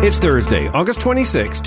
It's Thursday, August 26,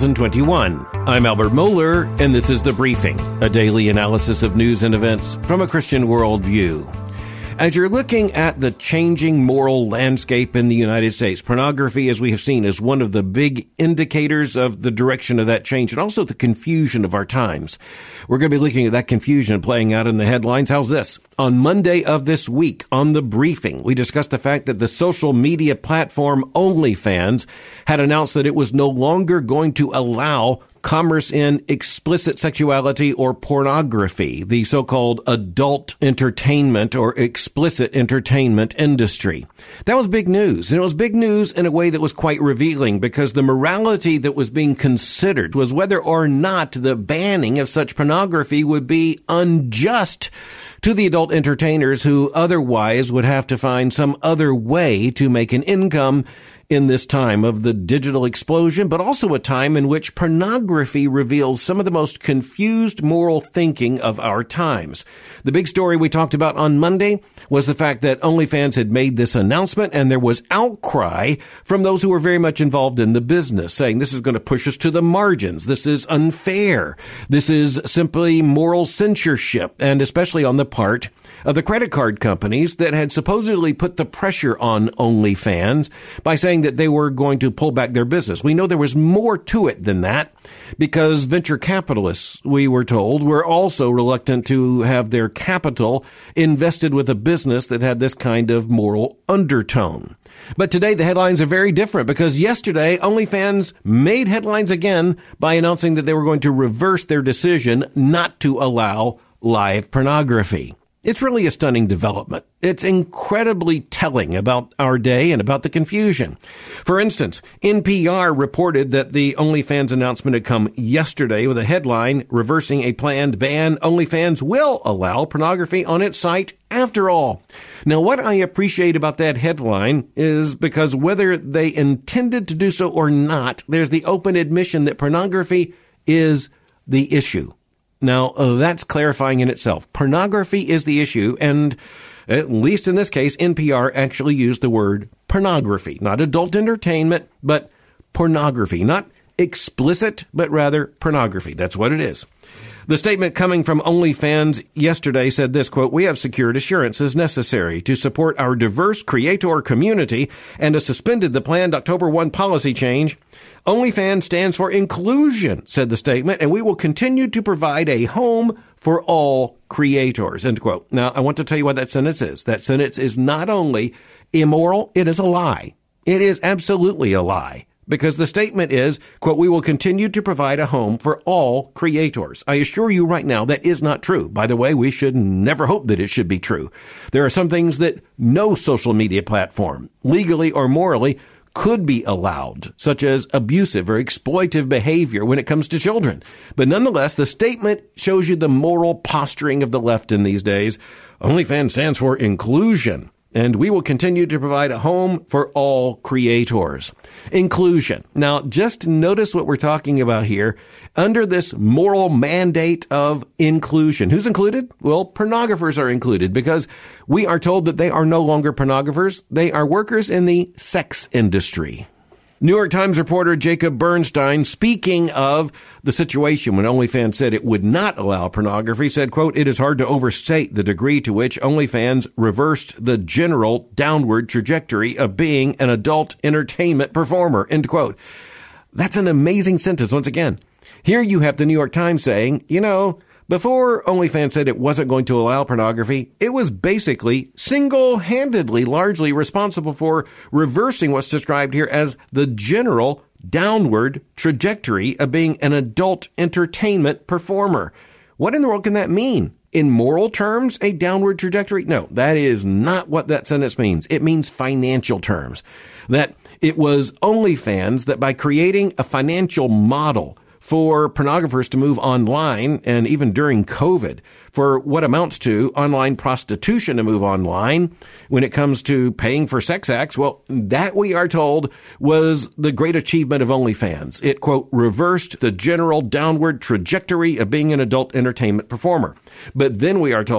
2021. I'm Albert Mohler, and this is The Briefing, a daily analysis of news and events from a Christian worldview. As you're looking at the changing moral landscape in the United States, pornography, as we have seen, is one of the big indicators of the direction of that change and also the confusion of our times. We're going to be looking at that confusion playing out in the headlines. How's this? On Monday of this week, on The Briefing, we discussed the fact that the social media platform OnlyFans had announced that it was no longer going to allow commerce in explicit sexuality or pornography, the so-called adult entertainment or explicit entertainment industry. That was big news, and it was big news in a way that was quite revealing because the morality that was being considered was whether or not the banning of such pornography would be unjust to the adult entertainers who otherwise would have to find some other way to make an income in this time of the digital explosion, but also a time in which pornography reveals some of the most confused moral thinking of our times. The big story we talked about on Monday was the fact that OnlyFans had made this announcement, and there was outcry from those who were very much involved in the business, saying this is going to push us to the margins. This is unfair. This is simply moral censorship, and especially on the part of the credit card companies that had supposedly put the pressure on OnlyFans by saying that they were going to pull back their business. We know there was more to it than that because venture capitalists, we were told, were also reluctant to have their capital invested with a business that had this kind of moral undertone. But today the headlines are very different because yesterday OnlyFans made headlines again by announcing that they were going to reverse their decision not to allow live pornography. It's really a stunning development. It's incredibly telling about our day and about the confusion. For instance, NPR reported that the OnlyFans announcement had come yesterday with a headline reversing a planned ban. OnlyFans will allow pornography on its site after all. Now, what I appreciate about that headline is because whether they intended to do so or not, there's the open admission that pornography is the issue. Now, that's clarifying in itself. Pornography is the issue, and at least in this case, NPR actually used the word pornography. Not adult entertainment, but pornography. Not explicit, but rather pornography. That's what it is. The statement coming from OnlyFans yesterday said this, quote, "We have secured assurances necessary to support our diverse creator community and have suspended the planned October 1 policy change. OnlyFans stands for inclusion," said the statement, "and we will continue to provide a home for all creators," end quote. Now, I want to tell you what that sentence is. That sentence is not only immoral, it is a lie. It is absolutely a lie. Because the statement is, quote, "We will continue to provide a home for all creators." I assure you right now that is not true. By the way, we should never hope that it should be true. There are some things that no social media platform, legally or morally, could be allowed, such as abusive or exploitive behavior when it comes to children. But nonetheless, the statement shows you the moral posturing of the left in these days. OnlyFans stands for inclusion, and we will continue to provide a home for all creators. Inclusion. Now, just notice what we're talking about here. Under this moral mandate of inclusion, who's included? Well, pornographers are included because we are told that they are no longer pornographers. They are workers in the sex industry. New York Times reporter Jacob Bernstein, speaking of the situation when OnlyFans said it would not allow pornography, said, quote, "It is hard to overstate the degree to which OnlyFans reversed the general downward trajectory of being an adult entertainment performer," end quote. That's an amazing sentence. Once again, here you have the New York Times saying, before OnlyFans said it wasn't going to allow pornography, it was basically single-handedly largely responsible for reversing what's described here as the general downward trajectory of being an adult entertainment performer. What in the world can that mean? In moral terms, a downward trajectory? No, that is not what that sentence means. It means financial terms. That it was OnlyFans that by creating a financial model for pornographers to move online, and even during COVID, for what amounts to online prostitution to move online when it comes to paying for sex acts, well, that we are told was the great achievement of OnlyFans. It, quote, reversed the general downward trajectory of being an adult entertainment performer. But then we are told,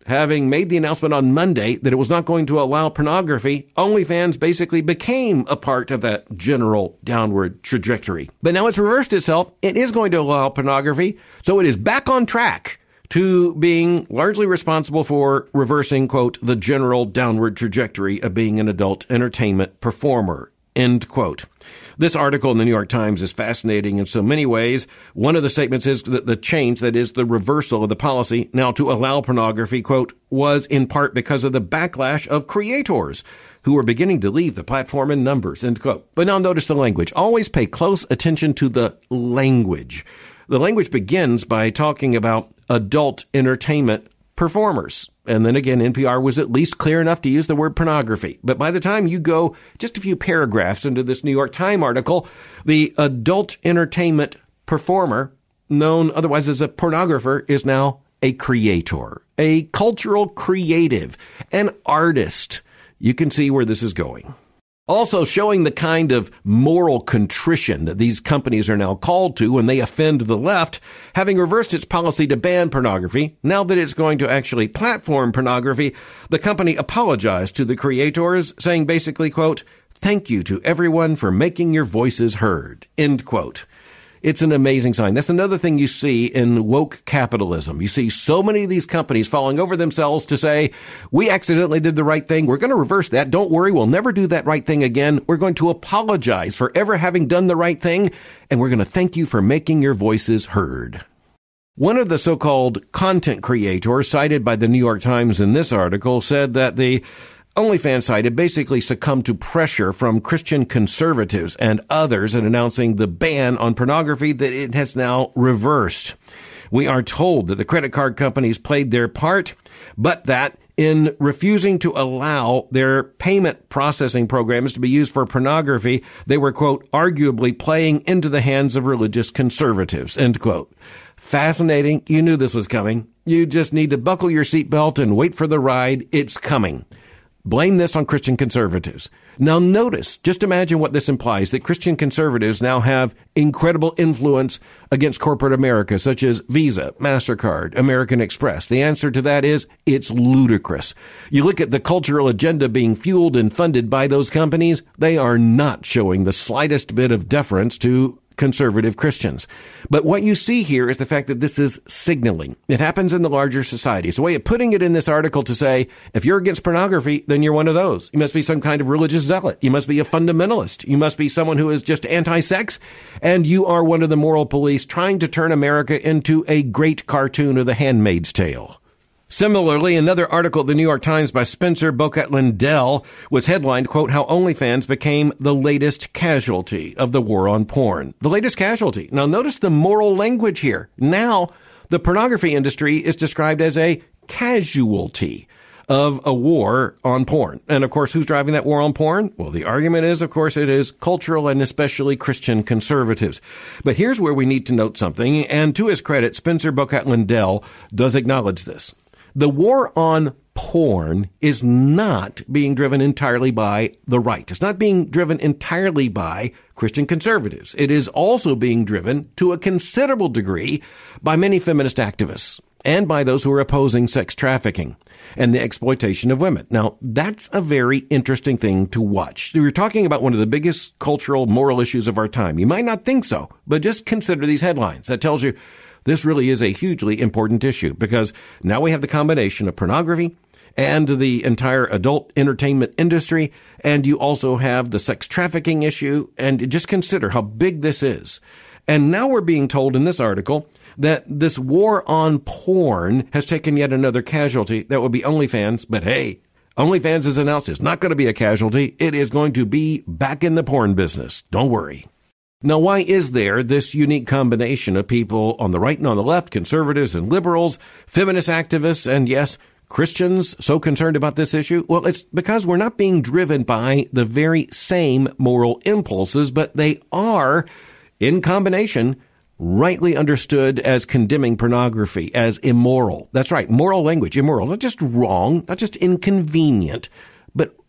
having made the announcement on Monday that it was not going to allow pornography, OnlyFans basically became a part of that general downward trajectory. But now it's reversed itself. It is going to allow pornography, so it is back on track to being largely responsible for reversing, quote, the general downward trajectory of being an adult entertainment performer, end quote. This article in the New York Times is fascinating in so many ways. One of the statements is that the change, that is the reversal of the policy now to allow pornography, quote, was in part because of the backlash of creators who are beginning to leave the platform in numbers, end quote. But now notice the language. Always pay close attention to the language. The language begins by talking about adult entertainment performers. And then again, NPR was at least clear enough to use the word pornography. But by the time you go just a few paragraphs into this New York Times article, the adult entertainment performer, known otherwise as a pornographer, is now a creator, a cultural creative, an artist. You can see where this is going. Also showing the kind of moral contrition that these companies are now called to when they offend the left, having reversed its policy to ban pornography, now that it's going to actually platform pornography, the company apologized to the creators, saying basically, quote, "Thank you to everyone for making your voices heard," end quote. It's an amazing sign. That's another thing you see in woke capitalism. You see so many of these companies falling over themselves to say, we accidentally did the right thing. We're going to reverse that. Don't worry. We'll never do that right thing again. We're going to apologize for ever having done the right thing. And we're going to thank you for making your voices heard. One of the so-called content creators cited by the New York Times in this article said that the OnlyFans site had basically succumbed to pressure from Christian conservatives and others in announcing the ban on pornography that it has now reversed. We are told that the credit card companies played their part, but that in refusing to allow their payment processing programs to be used for pornography, they were, quote, arguably playing into the hands of religious conservatives, end quote. Fascinating. You knew this was coming. You just need to buckle your seatbelt and wait for the ride. It's coming. Blame this on Christian conservatives. Now notice, just imagine what this implies, that Christian conservatives now have incredible influence against corporate America, such as Visa, MasterCard, American Express. The answer to that is, it's ludicrous. You look at the cultural agenda being fueled and funded by those companies, they are not showing the slightest bit of deference to conservative Christians. But what you see here is the fact that this is signaling. It happens in the larger society. It's a way of putting it in this article to say, if you're against pornography, then you're one of those. You must be some kind of religious zealot. You must be a fundamentalist. You must be someone who is just anti-sex. And you are one of the moral police trying to turn America into a great cartoon of The Handmaid's Tale. Similarly, another article at the New York Times by Spencer Bocat-Lindell was headlined, quote, how OnlyFans became the latest casualty of the war on porn. The latest casualty. Now, notice the moral language here. Now, the pornography industry is described as a casualty of a war on porn. And, of course, who's driving that war on porn? Well, the argument is, of course, it is cultural and especially Christian conservatives. But here's where we need to note something. And to his credit, Spencer Bocat-Lindell does acknowledge this. The war on porn is not being driven entirely by the right. It's not being driven entirely by Christian conservatives. It is also being driven to a considerable degree by many feminist activists and by those who are opposing sex trafficking and the exploitation of women. Now, that's a very interesting thing to watch. We're talking about one of the biggest cultural, moral issues of our time. You might not think so, but just consider these headlines. That tells you this really is a hugely important issue because now we have the combination of pornography and the entire adult entertainment industry, and you also have the sex trafficking issue, and just consider how big this is. And now we're being told in this article that this war on porn has taken yet another casualty. That would be OnlyFans, but hey, OnlyFans has announced it's not going to be a casualty. It is going to be back in the porn business. Don't worry. Now, why is there this unique combination of people on the right and on the left, conservatives and liberals, feminist activists, and yes, Christians so concerned about this issue? Well, it's because we're not being driven by the very same moral impulses, but they are, in combination, rightly understood as condemning pornography, as immoral. That's right, moral language, immoral, not just wrong, not just inconvenient, but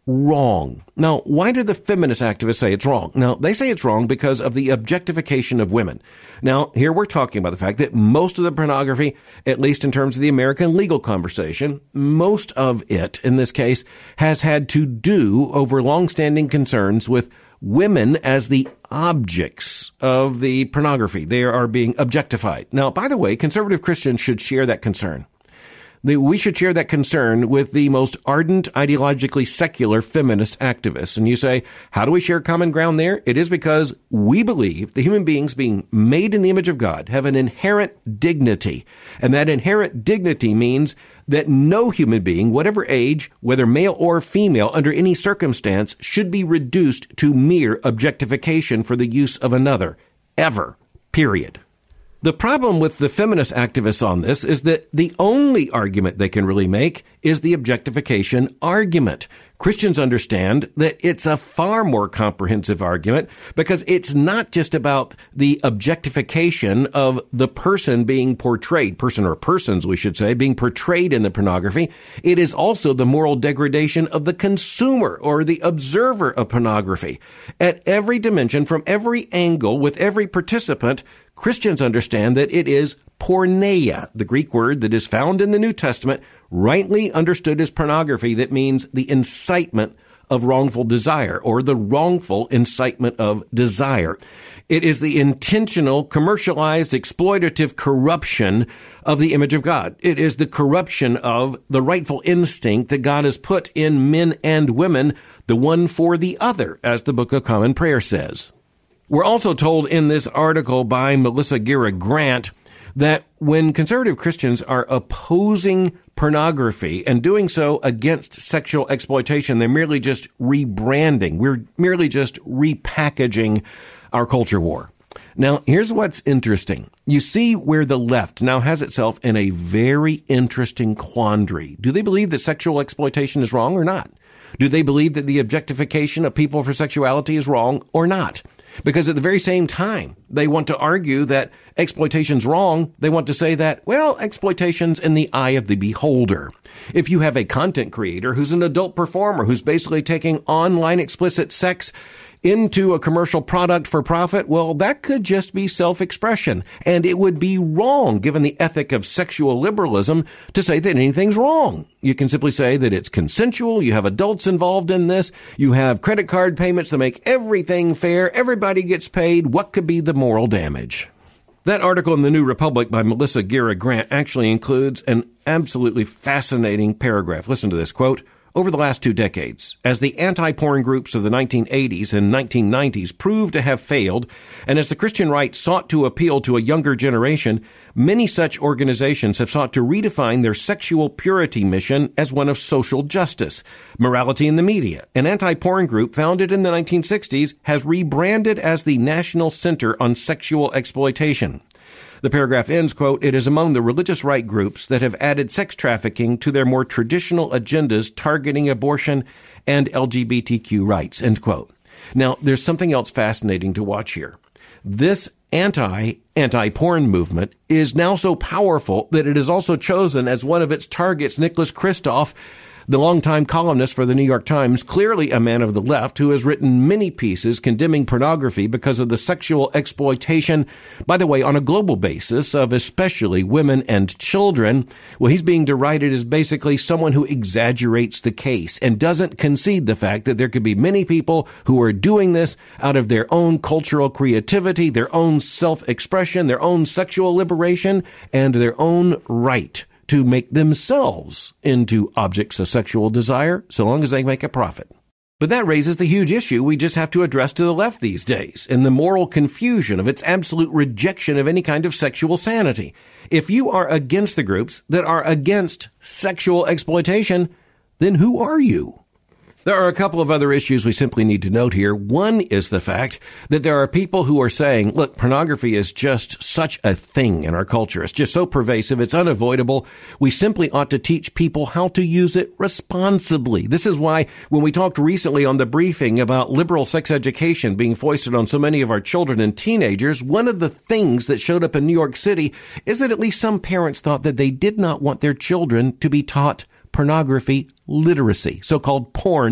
wrong. Now, why do the feminist activists say it's wrong? Now, they say it's wrong because of the objectification of women. Now, here we're talking about the fact that most of the pornography, at least in terms of the American legal conversation, most of it, in this case, has had to do over longstanding concerns with women as the objects of the pornography. They are being objectified. Now, by the way, conservative Christians should share that concern. We should share that concern with the most ardent, ideologically secular feminist activists. And you say, how do we share common ground there? It is because we believe the human beings being made in the image of God have an inherent dignity. And that inherent dignity means that no human being, whatever age, whether male or female, under any circumstance, should be reduced to mere objectification for the use of another. Ever. Period. The problem with the feminist activists on this is that the only argument they can really make is the objectification argument. Christians understand that it's a far more comprehensive argument because it's not just about the objectification of the person being portrayed, person or persons, we should say, being portrayed in the pornography. It is also the moral degradation of the consumer or the observer of pornography. At every dimension, from every angle, with every participant, Christians understand that it is porneia, the Greek word that is found in the New Testament, rightly understood as pornography, that means the incitement of wrongful desire or the wrongful incitement of desire. It is the intentional, commercialized, exploitative corruption of the image of God. It is the corruption of the rightful instinct that God has put in men and women, the one for the other, as the Book of Common Prayer says. We're also told in this article by Melissa Guerra Grant that when conservative Christians are opposing pornography and doing so against sexual exploitation, they're merely just rebranding. We're merely just repackaging our culture war. Now, here's what's interesting. You see where the left now has itself in a very interesting quandary. Do they believe that sexual exploitation is wrong or not? Do they believe that the objectification of people for sexuality is wrong or not? Because at the very same time, they want to argue that exploitation's wrong. They want to say that, well, exploitation's in the eye of the beholder. If you have a content creator who's an adult performer who's basically taking online explicit sex into a commercial product for profit, well, that could just be self-expression. And it would be wrong, given the ethic of sexual liberalism, to say that anything's wrong. You can simply say that it's consensual, you have adults involved in this, you have credit card payments that make everything fair, everybody gets paid. What could be the moral damage? That article in the New Republic by Melissa Guerra Grant actually includes an absolutely fascinating paragraph. Listen to this, quote, "Over the last 2 decades, as the anti-porn groups of the 1980s and 1990s proved to have failed, and as the Christian right sought to appeal to a younger generation, many such organizations have sought to redefine their sexual purity mission as one of social justice. Morality in the Media, an anti-porn group founded in the 1960s, has rebranded as the National Center on Sexual Exploitation." The paragraph ends, quote, "It is among the religious right groups that have added sex trafficking to their more traditional agendas targeting abortion and LGBTQ rights," end quote. Now, there's something else fascinating to watch here. This anti-porn movement is now so powerful that it has also chosen as one of its targets Nicholas Kristof, the longtime columnist for the New York Times, clearly a man of the left, who has written many pieces condemning pornography because of the sexual exploitation, by the way, on a global basis, of especially women and children. Well, he's being derided as basically someone who exaggerates the case and doesn't concede the fact that there could be many people who are doing this out of their own cultural creativity, their own self-expression, their own sexual liberation, and their own right to make themselves into objects of sexual desire, so long as they make a profit. But that raises the huge issue we just have to address to the left these days, and the moral confusion of its absolute rejection of any kind of sexual sanity. If you are against the groups that are against sexual exploitation, then who are you? There are a couple of other issues we simply need to note here. One is the fact that there are people who are saying, look, pornography is just such a thing in our culture. It's just so pervasive. It's unavoidable. We simply ought to teach people how to use it responsibly. This is why when we talked recently on the briefing about liberal sex education being foisted on so many of our children and teenagers, one of the things that showed up in New York City is that at least some parents thought that they did not want their children to be taught pornography literacy, so-called porn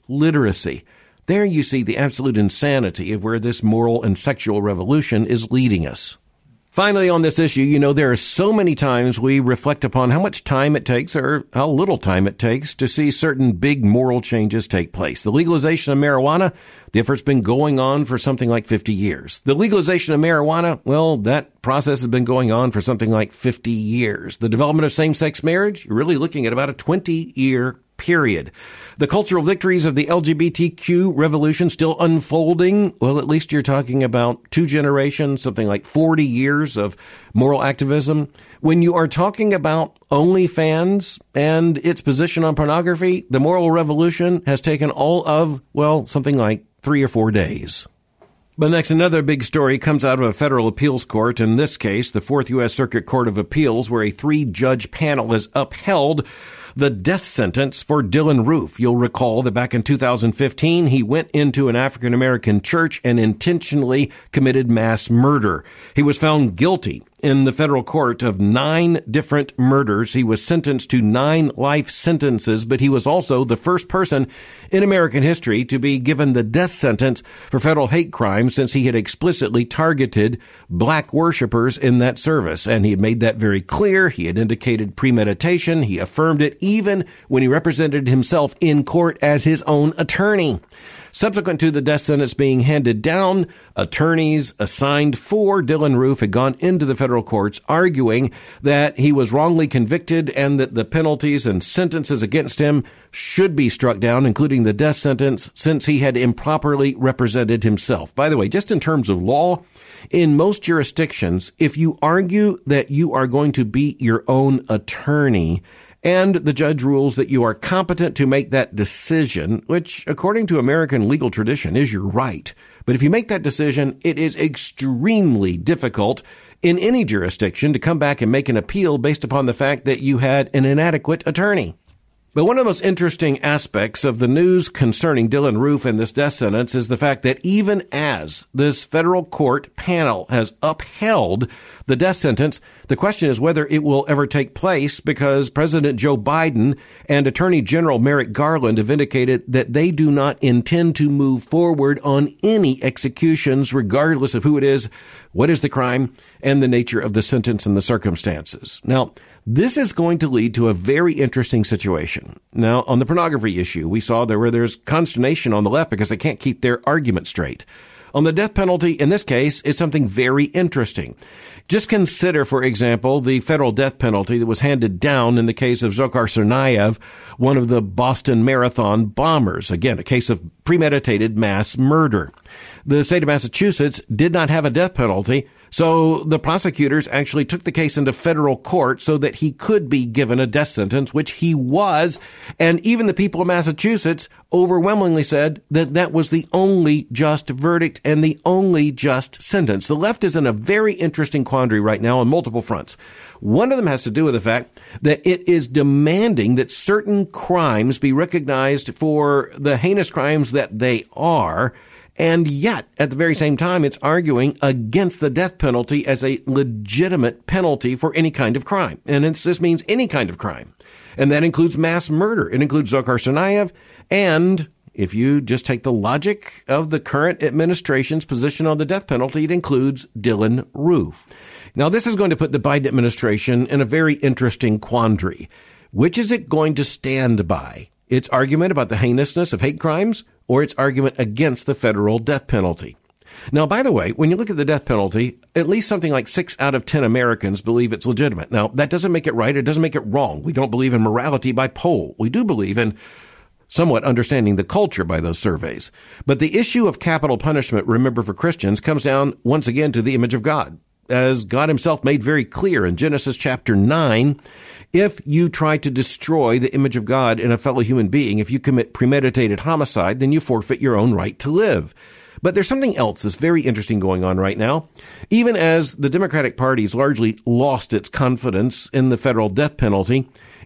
literacy. There you see the absolute insanity of where this moral and sexual revolution is leading us. Finally, on this issue, there are so many times we reflect upon how much time it takes or how little time it takes to see certain big moral changes take place. The legalization of marijuana, the effort's been going on for something like 50 years. The legalization of marijuana, well, that process has been going on for something like 50 years. The development of same-sex marriage, you're really looking at about a 20-year period. The cultural victories of the LGBTQ revolution still unfolding. Well, at least you're talking about 2 generations, something like 40 years of moral activism. When you are talking about OnlyFans and its position on pornography, the moral revolution has taken all of, something like 3 or 4 days. But next, another big story comes out of a federal appeals court, in this case, the 4th U.S. Circuit Court of Appeals, where a 3-judge panel has upheld the death sentence for Dylann Roof. You'll recall that back in 2015, he went into an African-American church and intentionally committed mass murder. He was found guilty in the federal court of 9 different murders. He was sentenced to 9 life sentences, but he was also the first person in American history to be given the death sentence for federal hate crime, since he had explicitly targeted black worshipers in that service. And he had made that very clear. He had indicated premeditation. He affirmed it even when he represented himself in court as his own attorney. Subsequent to the death sentence being handed down, attorneys assigned for Dylann Roof had gone into the federal courts arguing that he was wrongly convicted and that the penalties and sentences against him should be struck down, including the death sentence, since he had improperly represented himself. By the way, just in terms of law, in most jurisdictions, if you argue that you are going to be your own attorney, and the judge rules that you are competent to make that decision, which, according to American legal tradition, is your right. But if you make that decision, it is extremely difficult in any jurisdiction to come back and make an appeal based upon the fact that you had an inadequate attorney. But one of the most interesting aspects of the news concerning Dylann Roof and this death sentence is the fact that even as this federal court panel has upheld the death sentence, the question is whether it will ever take place, because President Joe Biden and Attorney General Merrick Garland have indicated that they do not intend to move forward on any executions, regardless of who it is, what is the crime, and the nature of the sentence and the circumstances. Now, this is going to lead to a very interesting situation. Now, on the pornography issue, we saw there's consternation on the left because they can't keep their argument straight. On the death penalty, in this case, it's something very interesting. Just consider, for example, the federal death penalty that was handed down in the case of Dzhokhar Tsarnaev, one of the Boston Marathon bombers. Again, a case of premeditated mass murder. The state of Massachusetts did not have a death penalty, so the prosecutors actually took the case into federal court so that he could be given a death sentence, which he was. And even the people of Massachusetts overwhelmingly said that that was the only just verdict and the only just sentence. The left is in a very interesting quandary right now on multiple fronts. One of them has to do with the fact that it is demanding that certain crimes be recognized for the heinous crimes that they are. And yet, at the very same time, it's arguing against the death penalty as a legitimate penalty for any kind of crime. And this means any kind of crime. And that includes mass murder. It includes Dzhokhar Tsarnaev. And if you just take the logic of the current administration's position on the death penalty, it includes Dylann Roof. Now, this is going to put the Biden administration in a very interesting quandary. Which is it going to stand by? Its argument about the heinousness of hate crimes, or its argument against the federal death penalty? Now, by the way, when you look at the death penalty, at least something like 6 out of 10 Americans believe it's legitimate. Now, that doesn't make it right. It doesn't make it wrong. We don't believe in morality by poll. We do believe in somewhat understanding the culture by those surveys. But the issue of capital punishment, remember, for Christians, comes down once again to the image of God. As God himself made very clear in Genesis chapter 9, if you try to destroy the image of God in a fellow human being, if you commit premeditated homicide, then you forfeit your own right to live. But there's something else that's very interesting going on right now. Even as the Democratic Party has largely lost its confidence in the federal death penalty,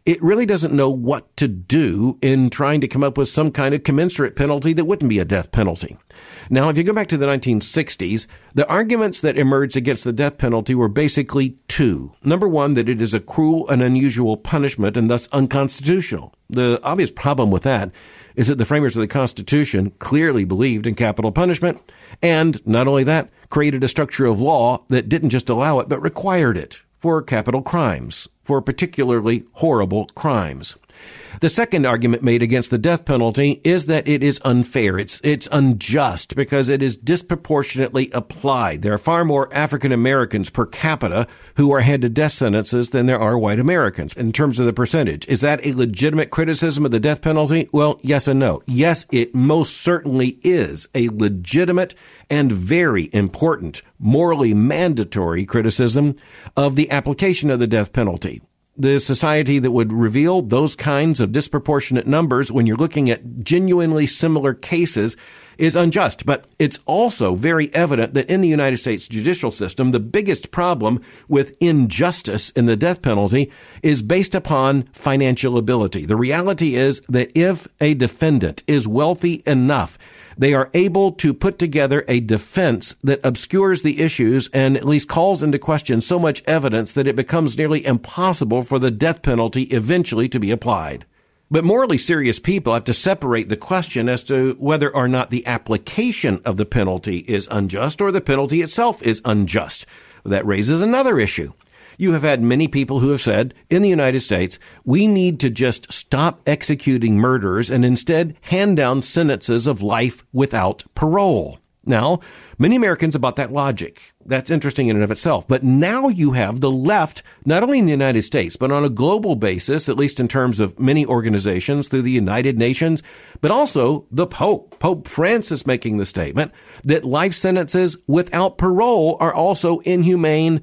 it really doesn't know what to do in trying to come up with some kind of commensurate penalty that wouldn't be a death penalty. Now, if you go back to the 1960s, the arguments that emerged against the death penalty were basically two. Number one, that it is a cruel and unusual punishment and thus unconstitutional. The obvious problem with that is that the framers of the Constitution clearly believed in capital punishment, and not only that, created a structure of law that didn't just allow it, but required it for capital crimes, for particularly horrible crimes. The second argument made against the death penalty is that it is unfair. It's unjust because it is disproportionately applied. There are far more African Americans per capita who are handed death sentences than there are white Americans in terms of the percentage. Is that a legitimate criticism of the death penalty? Well, yes and no. Yes, it most certainly is a legitimate and very important, morally mandatory criticism of the application of the death penalty. The society that would reveal those kinds of disproportionate numbers when you're looking at genuinely similar cases is unjust. But it's also very evident that in the United States judicial system, the biggest problem with injustice in the death penalty is based upon financial ability. The reality is that if a defendant is wealthy enough, they are able to put together a defense that obscures the issues and at least calls into question so much evidence that it becomes nearly impossible for the death penalty eventually to be applied. But morally serious people have to separate the question as to whether or not the application of the penalty is unjust or the penalty itself is unjust. That raises another issue. You have had many people who have said in the United States, we need to just stop executing murderers and instead hand down sentences of life without parole. Now, many Americans have bought that logic. That's interesting in and of itself. But now you have the left, not only in the United States, but on a global basis, at least in terms of many organizations through the United Nations, but also the Pope. Pope Francis making the statement that life sentences without parole are also inhuman,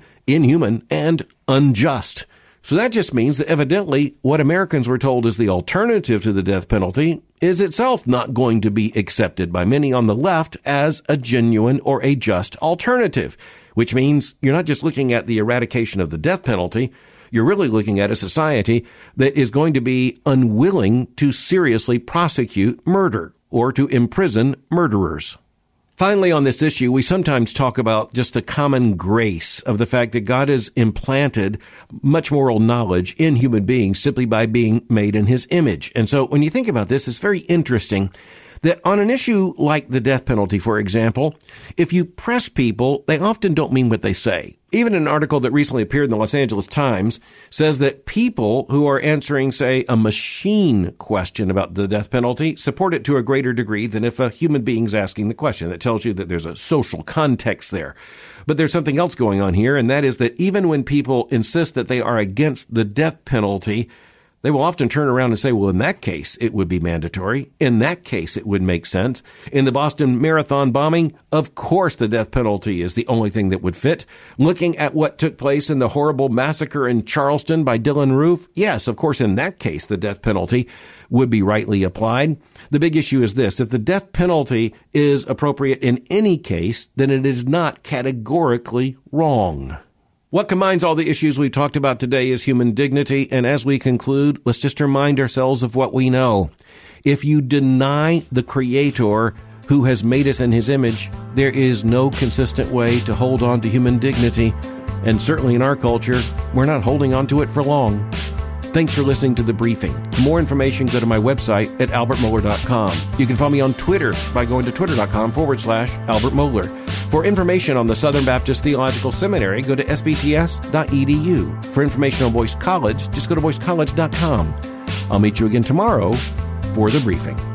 and unjust. So that just means that evidently what Americans were told is the alternative to the death penalty is itself not going to be accepted by many on the left as a genuine or a just alternative, which means you're not just looking at the eradication of the death penalty, you're really looking at a society that is going to be unwilling to seriously prosecute murder or to imprison murderers. Finally, on this issue, we sometimes talk about just the common grace of the fact that God has implanted much moral knowledge in human beings simply by being made in his image. And so when you think about this, it's very interesting that on an issue like the death penalty, for example, if you press people, they often don't mean what they say. Even an article that recently appeared in the Los Angeles Times says that people who are answering, say, a machine question about the death penalty support it to a greater degree than if a human being's asking the question. That tells you that there's a social context there. But there's something else going on here, and that is that even when people insist that they are against the death penalty, they will often turn around and say, well, in that case, it would be mandatory. In that case, it would make sense. In the Boston Marathon bombing, of course, the death penalty is the only thing that would fit. Looking at what took place in the horrible massacre in Charleston by Dylann Roof, yes, of course, in that case, the death penalty would be rightly applied. The big issue is this. If the death penalty is appropriate in any case, then it is not categorically wrong. What combines all the issues we've talked about today is human dignity, and as we conclude, let's just remind ourselves of what we know. If you deny the Creator who has made us in his image, there is no consistent way to hold on to human dignity, and certainly in our culture, we're not holding on to it for long. Thanks for listening to The Briefing. For more information, go to my website at albertmohler.com. You can follow me on Twitter by going to twitter.com/Albert Mohler. For information on the Southern Baptist Theological Seminary, go to sbts.edu. For information on Boyce College, just go to boycecollege.com. I'll meet you again tomorrow for The Briefing.